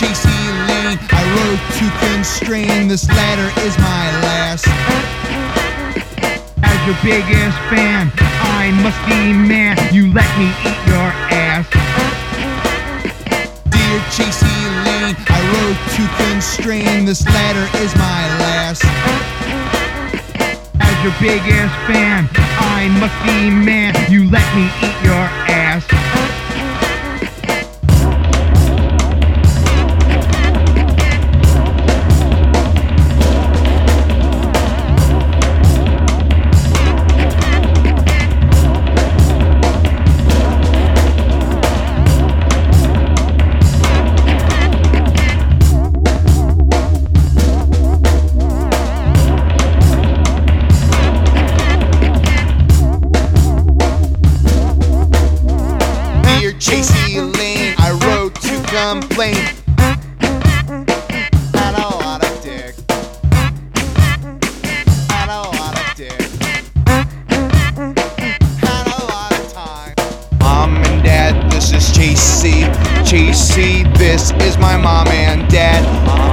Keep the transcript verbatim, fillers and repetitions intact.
Chasey Lane, I wrote to constrain. This letter is my last. As your biggest fan, I must demand you let me eat your ass. Dear Chasey Lane, I wrote to constrain. This letter is my last. As your biggest fan, I must demand you let me eat your ass. Chasey Lane, I wrote to complain. I don't wanna dig. I don't wanna dig. I don't wanna time. Mom and Dad, this is Chasey. Chasey, this is my mom and dad.